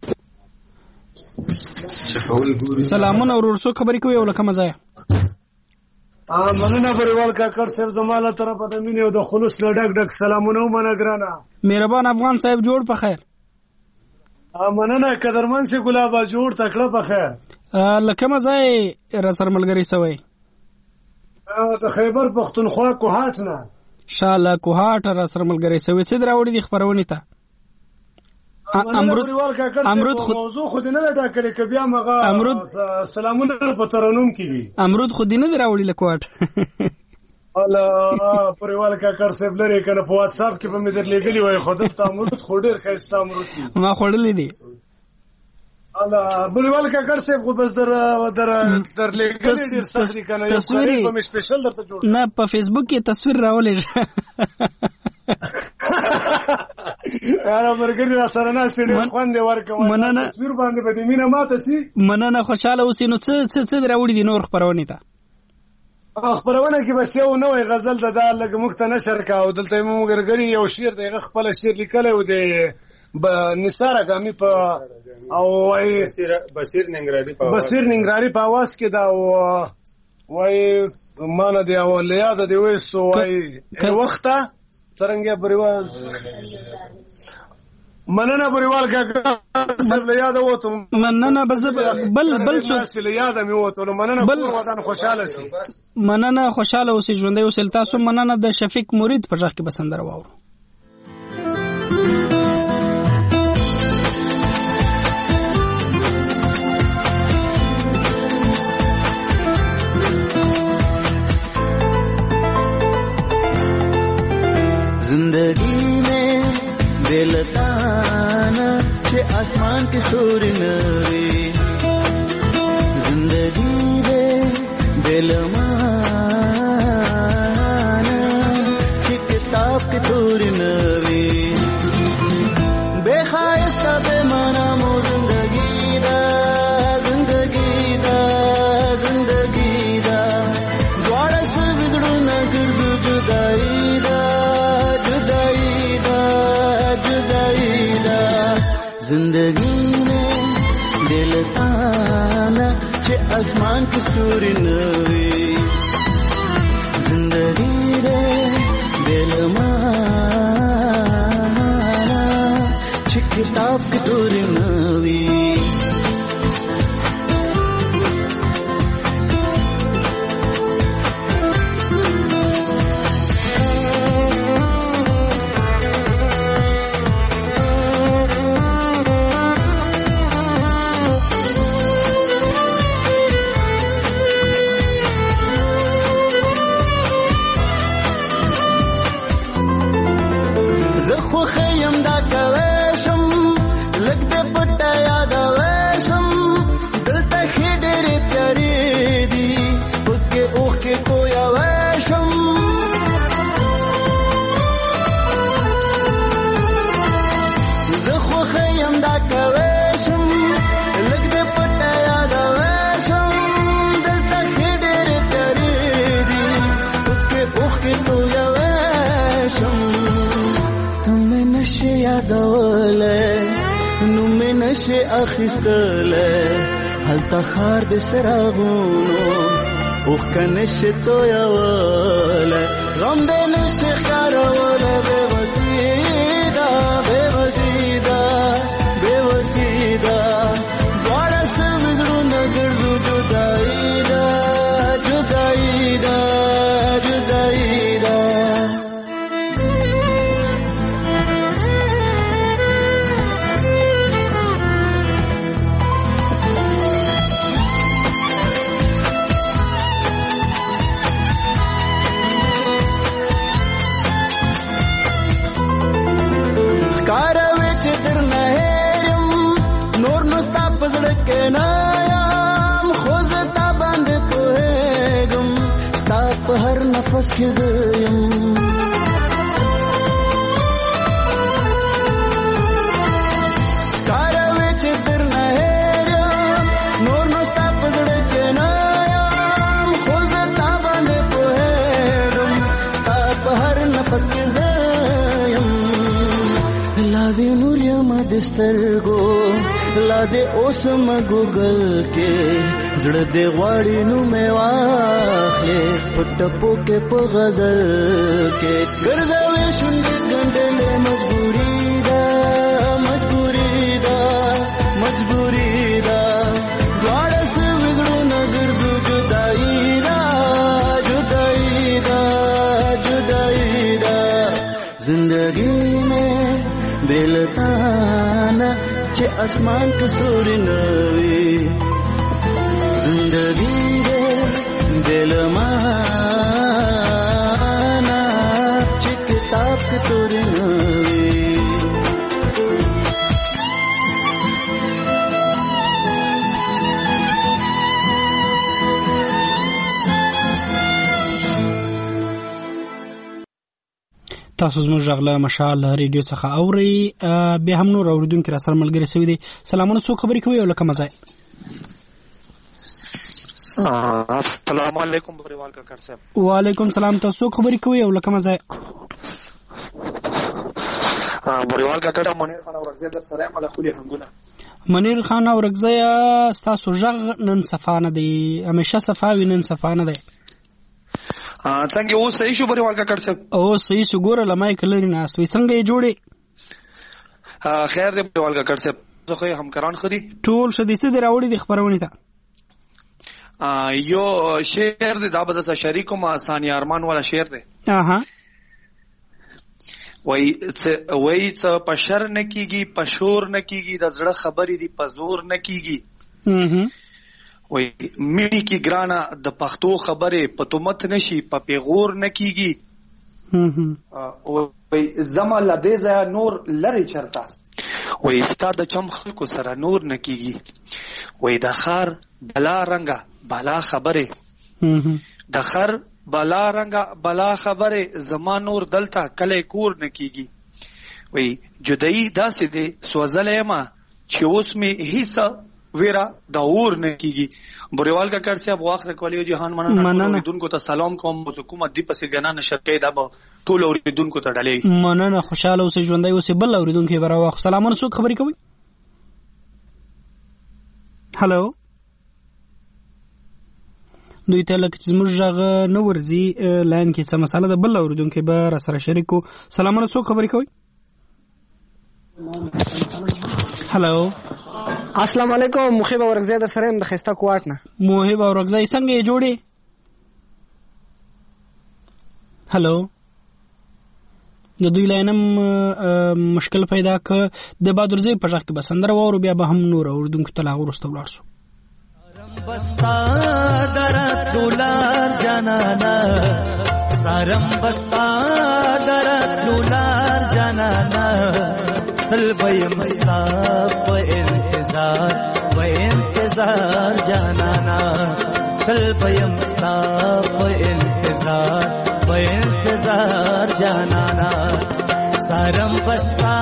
سلامونه ورور څوک خبرې کوي او لکه مزه مننه بریوال کاکړ صاحب زماله طرفه د مینې او د خلوص له ډک ډک سلامونه ومنه ګرانه مهربان افغان صاحب جوړ په خیر مننه قدرمن سي ګلابا جوړ تکړه په خیر لکه مزه را سره ملګری سوی د خیبر پختونخوا کوهاټ نه شاله کوهاټ را سره ملګری سوی څه دراوړي د خبرونه ته امرود موضوع خود نه ټاکلې ک بیا مغه سلامونه په ترنم کیږي امرود خود نه دراوړي لکوټ الله پرېوال کاکړ صاحب لري کنه په واتس اپ کې په مې درلېګلی وای خود ته امرود خوډر خسته امرود ما خوړلې دي الله پرېوال کاکړ صاحب خو بس درلېګلی ډیر سخت کنه یو تصویر په مې سپیشل درته جوړ نه په فیسبوک کې تصویر راولې یاره مرګري را سره نه سړي خوند ورکوم تصویر باندې به دې مینه ماته سي مننه خوشاله اوسې نو څه دراوړي دي نور خبرونه ته خبرونه کې بس یو نوې غزل د لګ مخته نشر کا او دلته مو مرګري یو شعر دی خپل شعر لیکلی و دی نثار اګامي په او بصیر ننګرهاري په आवाज کې دا وای مان دی او لیاد دی وېستو وای وخته څنګه بریوال مننه بریوال کاکړ صاحب له یاد وته مننه بل څه له یاد مې وته مننه بل ودان خوشاله سي مننه خوشاله اوسې ژوندې اوسې تاسو مننه د شفیق مرید په ځخ کې بسندر واو जिंदगी में दिल ताना के आसमान की सूरी नवी जिंदगी में दिल माना की किताब की सूरी नवी बेखायस्ता बेमाना मो जिंदगी दा द्वारा से बिगड़ू न गिरदू जुदाई जिंदगी में दिल ताना चे आसमान की स्टोरी नवी जिंदगी रे दिल माना चे किताब की स्टोरी नवी خیم دا کوشم لګ دې پټه یاد وشم دلته خډېر پیاري دي پکې اوخ کې کویا وشم زه خو خیم دا کوشم لګ دې پټه یاد وشم دلته خډېر پیاري دي پکې اوخ کې کویا وشم نشه یادوله نو مې نشه اخیستله هلته خار د سراغونو اوخکه نشي تویولی غم دې نشي ښکارولی بېوسي ده بېوسي ده بېوسي ده دواړه سوي زړونه ګرځو جدایي ده جدایي ده جدایي ده نفس کې زیم کاروي چې درنه هېرم نور نو ستا په زړه کې نه یم خو زه تا باندې پوهېږم ستا په هر نفس کې زیم لا دې نور یم د سترګو لا دې اوس مګوګل کې زړه دې غواړي نو مې واخلې په ټپو کې په غزل کې ګرځوي شونډې ګنډلې مجبوري ده مجبوري ده مجبوري ده دواړه سوي زړونه ګرځو جدایي ده جدایي ده جدایي ده زندګي مې بې له تا نه چې اسمان کې ستوري نه وي زندگی دے دل مانا چی کتاب کی توری نوی تاسو زموږ غږ له مشال ریډیو څخه اورئ بیا هم نور اوریدونکي را سره ملګري شوي دي سلامونه څوک خبرې کوي او له کومه ځای السلام علیکم بریوال کاکړ صاحب وعلیکم سلام تاسو خبرې کوي او لکه مزه بریوال کاکړ منیر خان اورګزی در سره مله خولي هنګونه منیر خان اورګزی تاسو ژغ نن صفانه دی همیشه صفاوی نن صفانه دی څنګه و صحیح شو بریوال کاکړ صاحب او صحیح شو ګوره لمای کلری ناس وي څنګه یې جوړي خیر دی بریوال کاکړ صاحب زه خو همکاران خدي ټول شديسه دی راوړي د خبرونه ته یو شعر دی دا به شریکو ما ثانی ارمان والا شعر دی وای څه پشر نکیږي پشور نکیږي د زړه خبرې دی پزور نکیږي وای مې کی ګرانا د پښتو خبره پتومت نشي په پیغور نکیږي وای زما لدیزه نور لری چرتا وای استاد چم خلکو سره نور نکیږي وای د خار بلا رنگا بلا خبره د خر بلا رنگا بلا خبره زما نور دلتا کله کور نکیږي وای جدئی داسې دي سوزلې ما چې اوس می هیڅ ویرا د اور نکیږي بریوال کا کړ صاحب واخره کولیو جهان مننه دونکو ته سلام کوم حکومت دی پسې غنا نشرکې دا ټول اوریدونکو ته ډالې مننه خوشاله اوسې ژوندۍ اوسې بل اوریدونکو برا واخ سلامونه څوک خبرې کوي هالو دوی ته لکه چې زموږ غږ نه ورځي لاین کې څه مسله ده بل اوریدونکو به را سره شریکو سلامونه څوک خبرې کوي هالو السلام علیکم محب اورګزی در سره د خسته کوټ نه محب اورګزی څنګه یې جوړي هالو د دوی لاینم مشکل پیدا ک د بادرزی په ځخ کې بسندر وورو بیا به هم نور اوردونکو ته لا ورسته ولاړ شو بستا درت دولار جانانا سارم بستا درت دولار جانانا تل بیم ستا په انتظار جانانا تل بیم ستا په انتظار جانانا سارم بستا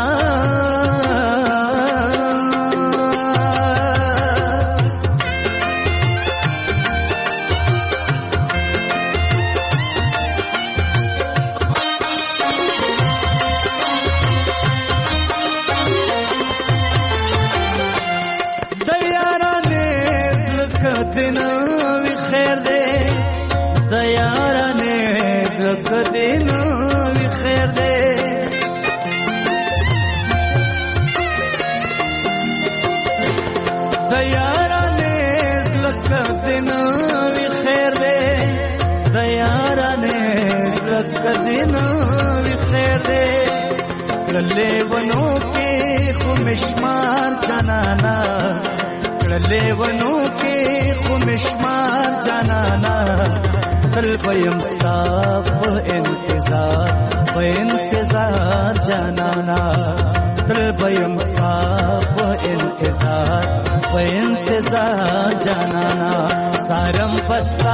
یارانې زړه دې نه وي خیر دی د یارانې زړه دې نه وي خیر دی کړلې ونو کې خو مشمار جانانا کړلې ونو کې خو مشمار جانانا تل پیم ستا په انتظار جانانا تل پیم ستا په انتظار جانانا سارم پستا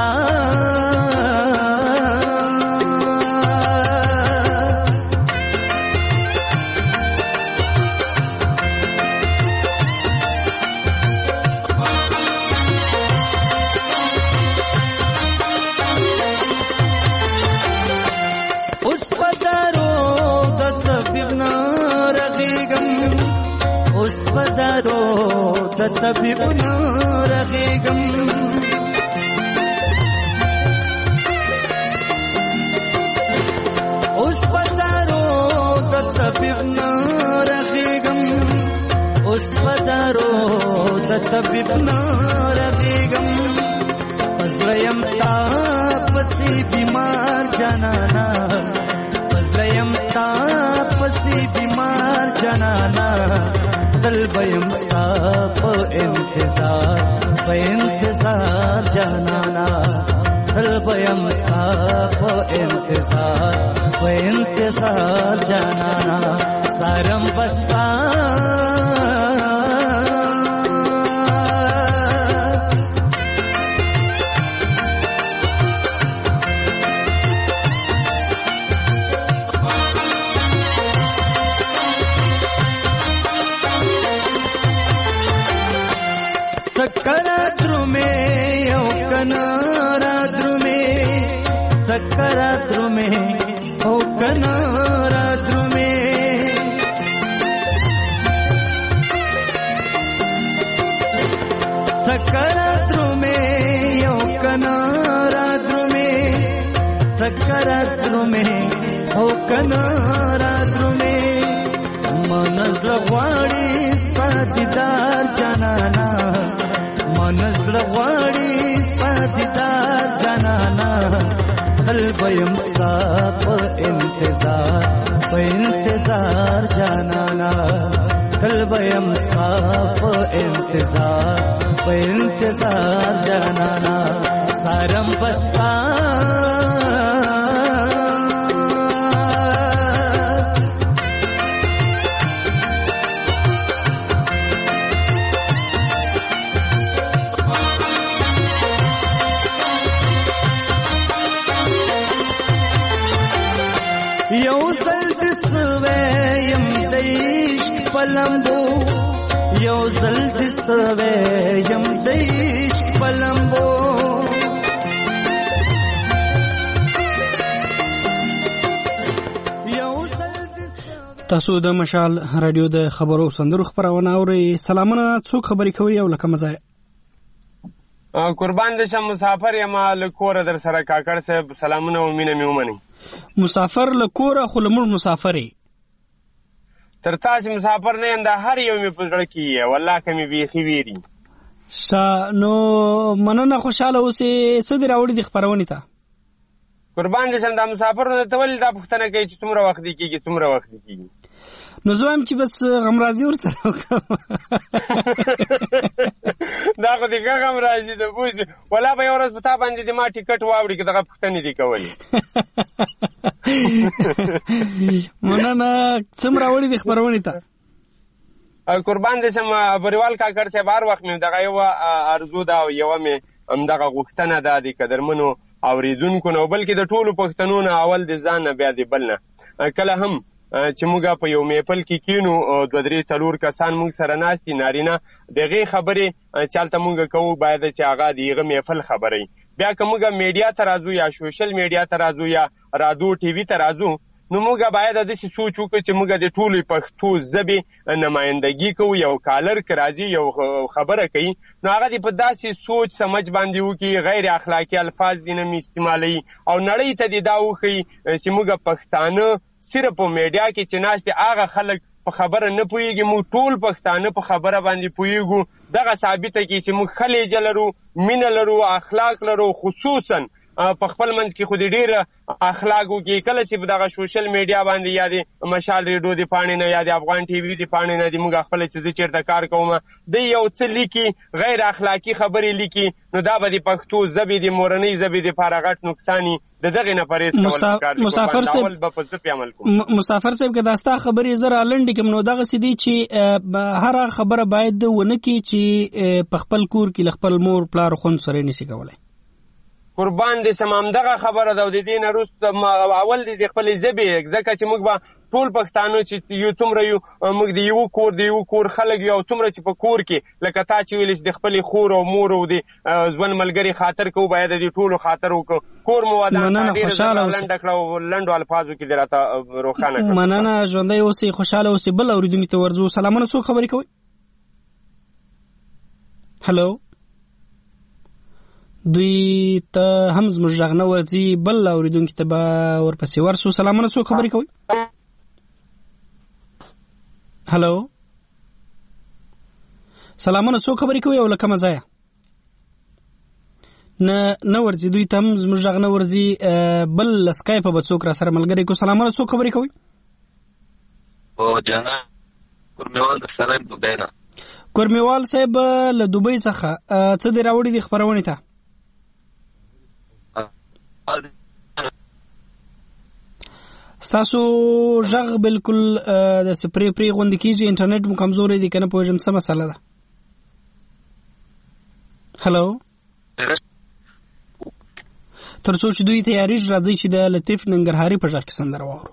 طبيب نور غيغم اوس پدارو د طبيب نور غيغم اوس پدارو د طبيب نور غيغم پسلیم تا پسی بیمار جانانا پسلیم تا پسی بیمار جانانا تل بیم ستا په انتظار جانانا تل بیم ستا په انتظار جانانا سارم بستا تکرا درمه او کنارا درمه تکرا درمه او کنارا درمه تکرا درمه او کنارا درمه تکرا درمه او کنارا درمه منزل غواړي ساتیدار جانانا منزل غواړي ساتیدار جانانا تل بیم ستا په انتظار جانانا تل بیم ستا په انتظار جانانا سارم بستا یو زل دسویم دیش پلمبو یو زل دسویم دیش پلمبو تاسو د مشال رادیو د خبرو سندرو خبرونه اورئ. سلامونه، څوک خبرې کوي او لکه مزه قربان دې شم مسافر یم له کوره در سره کاکړ صاحب سلامونه او مینه مې ومنئ. مسافر له کوره خو له موږ مسافر یې تر تاسې مسافر نه یم دا هر یو مې په زړه کې یې والله که مې بیخي ویري نو مننه خوشحاله اوسې. څه دې راوړي دي خپرونې ته؟ قربان دې شم دا مسافرونه ته ولې دا پوښتنه کوي چې څومره وخت دې کېږي څومره وخت دې کېږي؟ نو زه وایم چې بس غمرازي ورسره وکړم. دا خو دې ښه غمرازي ده پوه شوې. والله به یوه ورځ په تا باندې دې ما ټیکټ واوړي که دغه پوښتنې دې کولې. مننه. څه م راوړي دې خپرونې ته؟ قربان دې شم بریوال کاکړ صاحب هر وخت مې دغه یوه ارزو ده او یوه مې همدغه غوښتنه ده د قدرمنو اورېدونکو نه، بلکې د ټولو پښتنو نه اول د ځان نه بیا د بل نه. کله هم چې موږ په یو میپل کې کینو 2-3-4 کسان موږ سره ناستي نارینه د هغې خبرې چې هلته موږ کوو باید چې هغه د هغه میپل خبرې. بیا که موږ میډیا ته راځو یا سوشل میډیا ته راځو یا رادیو ټي وي ته راځو نو موږ باید داسې سوچ وکړو چې موږ د ټولې پښتو ژبې نمایندګي کوو. یو کالر که راځي یو خبره کوي نو هغه دې په داسې سوچ سمج باندې وکړي، غیر اخلاقي الفاظ دې نه مې استعمالوي او نړۍ ته دې دا وښیي چې موږ پښتانه صرف په میډیا کې چې ناست دي هغه خلک په خبره نه پوهېږي. موږ ټول پښتانه په خبره باندې پوهېږو. دغه ثابته کړي چې موږ ښه لهجه لرو، مینه لرو، اخلاق لرو. خصوصا په خپل منځ کې خو د ډېر اخلاقو کې کله چې په دغه سوشل میډیا باندې یا د مشال ریډیو د پاڼې نه یا د افغان ټي وي د پاڼې نه د موږ خپله چې زه چېرته کار کوم د یو څه لیکي غیر اخلاقي خبرې لیکي، نو دا به د پښتو ژبې د مورنۍ ژبې دپاره غټ نقصان وي. د دغې نه پرهیز کول پکار دي. اول به په زه پې عمل کوم. مسافر صاحب که دا ستا خبرې زه رالنډې کړم نو دغسې دي چې هره خبره باید ونه کړي چې په خپل کور کې له خپل مور پلار خوند سره نشي کولی. قربان دې سم همدغه خبره ده. او د دې نه وروسته اول د خپلې ژبې، ځکه چې موږ به ټول پښتانه چې یو څومره یو موږ د یو کور خلک یو، او څومره چې په کور کې لکه تا چې ویلې چې د خپلې خور او مور او د ژوند ملګري خاطر کوو، باید د ټولو خاطر وکړو. کور مو ودان ډېره لنډه کړه او لنډو الفاظو کې دې راته روښانه کړه. مننه، ژوندی اوسئ، خوشحاله اوسئ. بل اورېدونکي ته ورځو. سلامونه، څوک خبرې کوئ؟ هلو، دوی ته هم زموږ غږ نه ورځي، بل اورېدونکي ته به ورپسې ورسو. سلامونه، څوک خبرې کوئ؟ هلو، سلامونه، څوک خبرې کوئ او له کومه ځایه؟ نه ورځي، دوی ته هم زموږ غږ نه ورځي. بل له سکایپه به څوک را سره ملګری کړو. سلامونه، څوک خبرې کوئ؟ جناب کورمیوال د سرایم دوبۍ نه. کورمیوال صاحب له دوبۍ څخه څه دې راوړي دي خپرونې ته؟ ستاسو غږ بالکل د سپری غوندې کېږي. انټرنیټ مو کمزوری دی که نه پوهېږم څه مسله ده. هلو، تر څو چې دوی تیارېږي راځئ چې د لطیف ننګرهاري په غږ کې سندره واورو.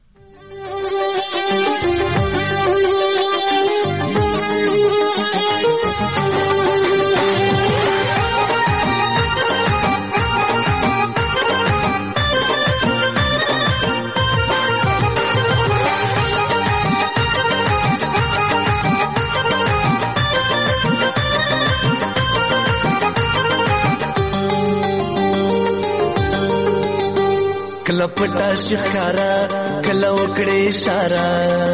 کله پټه شکارا کله وکړې اشاره،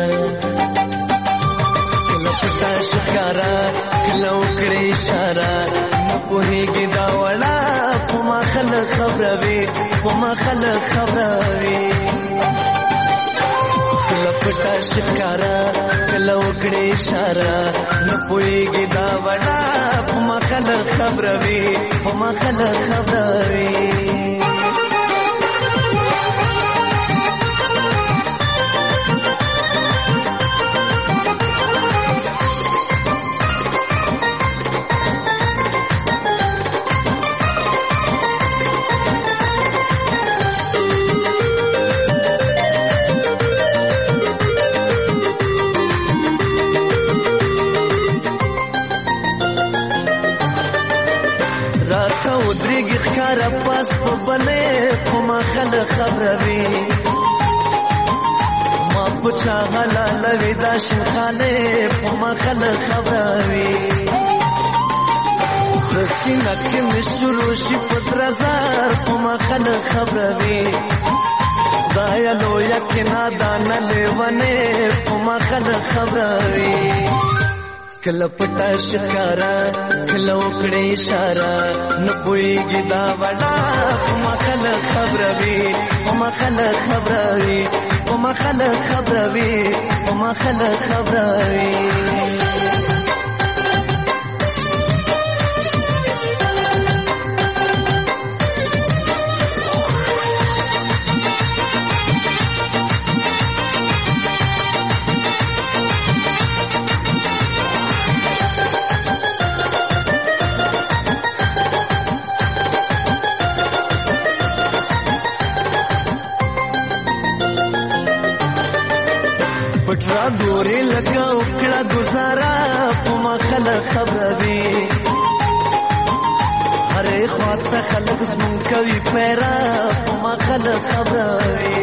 کله پټه شکارا کله وکړې اشاره، نه پوهېږي دا وړه په ما خلک خبروي، په ما خلک خبروي. کله پټه شکارا کله وکړې اشاره، نه پوهېږي دا وړه په ما خلک خبروي، په ما خلک خبروي. ودرېږي ښکاره پاس په بلې، په ما خلک خبروي. ما په چا حلالوي دا شنخانې، په ما خلک خبروي. زه سینه کې مې شروع شي په درزار، په ما خلک خبروي. دا یا لویه کې نادانه لیونې، په ما خلک خبروي. کله پټه شکارا کله وکړې اشاره، نه پوهېږي دا وړه په ما خلک خبروي، په ما خلک خبروي، په ما خلک خبروي، په ما خلک خبروي. پټرا دورې لکه وکړه گزاره، په ما خلک خبروي. هرې خواته خلک زمونږ کوي پیره، په ما خلک خبروي.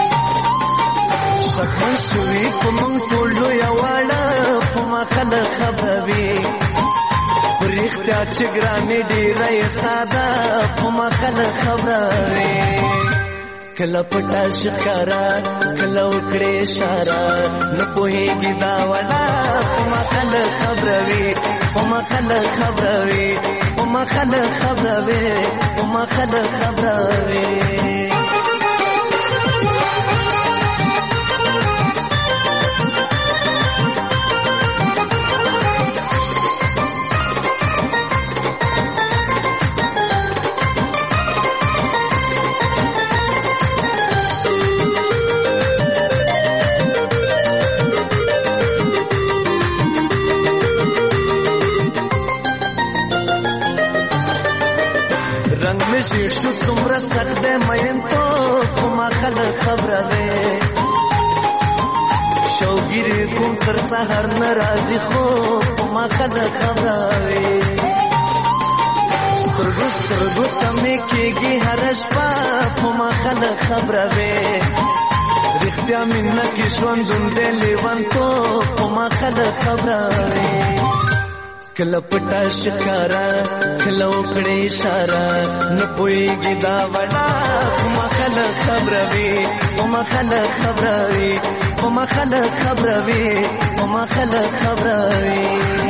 شکمن شوي په مونږ ټول لویه واړه، په ما خلک خبروي. په رښتیا چې ګرانې ډېره یې ساده، په ما خلک خبروي. کله پټه شکارا کله وکړې اشاره نه پوهېږي دا ولا خو ما خلک خبروي خو ما خلک خبروي خو ما خلک خبروي خو ما خلک خبروي شیر شو څومره سخت دی مین تو خو ما خلک خبروي شوګیرې کوم تر سهار نه راځي خو ما خلک خبروي سترګو سترګو ته مې کېږي هره شپه خو ما خلک خبروي رښتیا مینه کې ژوندون دی لیونتوب خو ما خلک خبروي کله پټه شکارا کله وکړې اشاره نه پوهېږي دا ولا خو ما خلک خبروي خو ما خلک خبروي خو ما خلک خبروي خو ما خلک خبروي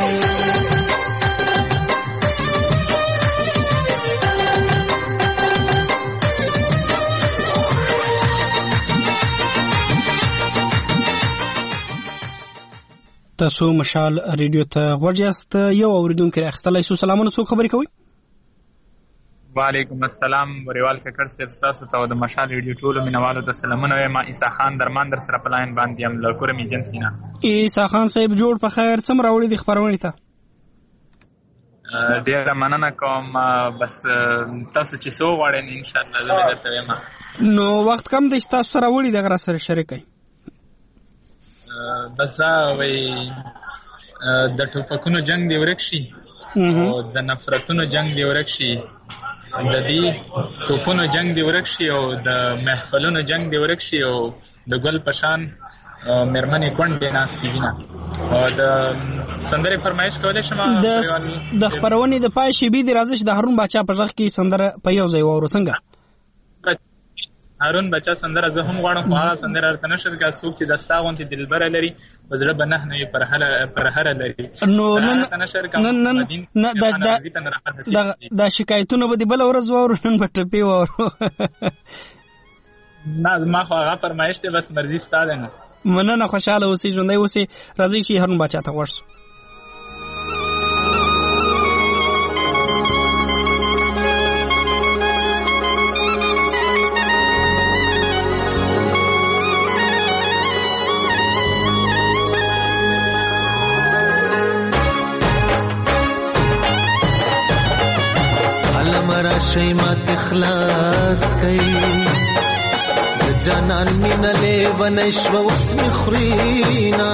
تاسو مشال ریډیو ته غوږ یاست. یو اوریدونکو راخستلای سو. سلامونه، څوک خبرې کوي؟ وعلیکم السلام. وریوال ککړ صاحب تاسو ته د مشال ریډیو ټولو مینوالو ته سلامونه وایم. عیسی خان درمان در سره پلاین باندې ام لکورم ایجنسی نه. عیسی خان صاحب جوړ په خیر، سم راوړي د خبرونه ته ډیره مننه کوم. بس تاسو چې سو غواړئ ان شاء الله زه درته وایم. نو وخت کم د تاسو سره وړي د غره سره شریکای. بس وای د ټوپکونو جنگ دی ورک شي او د نفرتونو جنگ دی ورک شي، د دې توپونو جنگ دی ورک شي او د محفلونو جنگ دی ورک شي او د ګل پشان مرمنې کونډې ناس کیږي. او د سندره فرمایش کولای شم د خبرونې د پای شی بي د رازش د هارون باچا په ځخ کې سندره په یو ځای وورو. څنګه هارون بچا سندره زه هم غواړم خو هغه سندره ارته نشر کا څوک چې دستا غونتی دلبره لري وزړه بنه نه پر هر لري. نو نن دا شکایتونه به بل ورځ وورو، نن به ټپی وورو. نه ما خو هغه فرمایش ته بس مرزي ستاله نه. مننه، خوشاله اوسې، ژوندۍ اوسې. راځي شي هارون بچا ته ورسو. شي مات اخلاص کوي د جانان مين له ونشو اسم خرينا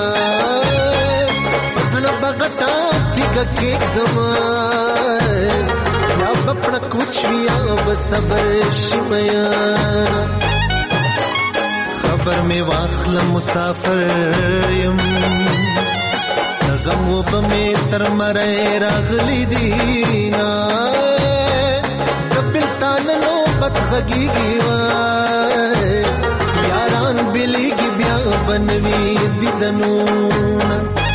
پسل بغتا کې دما یا بپړ کچھ ویا بصبر شمیا خبر می واخل مسافر يم غم وب می تر مړ راغلي دینا غږیږي وای یاران بلیږي بیا بنوي دیدنونه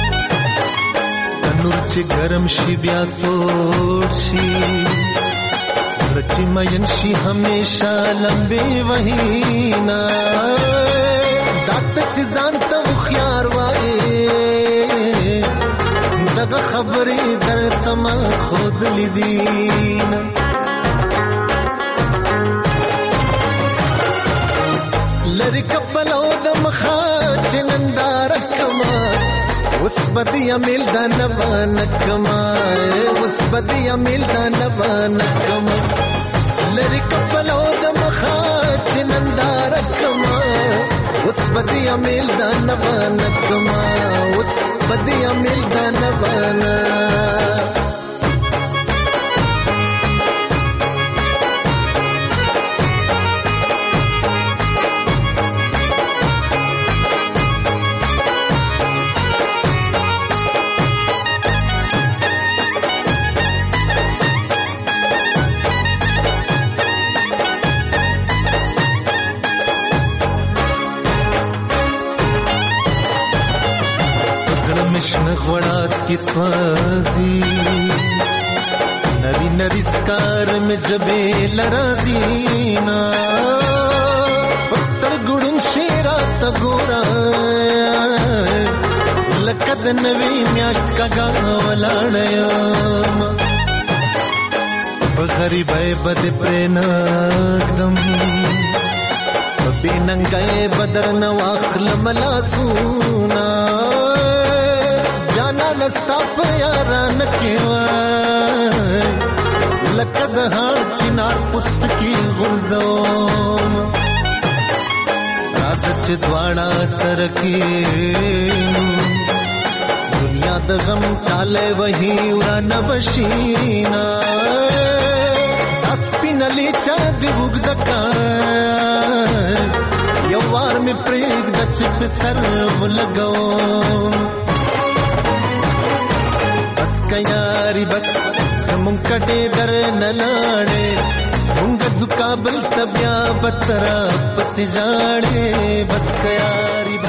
نور چې ګرم شي بیا سوړ شي چې مین شي همیشه لمبي وهینا دات چې ځان ته خيار وای دغه خبرې درته ما خود لیدینا لری کپلو د مخا چنندار کما اوس بدیا مل د نوان کما اوس بدیا مل د نوان کما لری کپلو د مخا چنندار کما اوس بدیا مل د نوان کما اوس بدیا مل د نوان مشنه غوړات کی سوازي نری نری سکار میں جبے لرازینا پستر گڑن شیرا تگورا لکد نوی میاشت کا گاولاڑیام بغریبای بد پریناکدم بیننگای بدر نواخل ملاسونا جانا نستا پیاران کیوای لکد ہار چنار پست کی غرزوم رات چدواڑا سرکی دنیا د غم ٹالے وہی وران بشینا اسپینلی چا دی وګدکا یوار می پریگ د چپ سر ولګو بس کیاری بس سمون کټه در نلاړې مونږ ځکابل تبیا بترا پس جاړې بس کیاری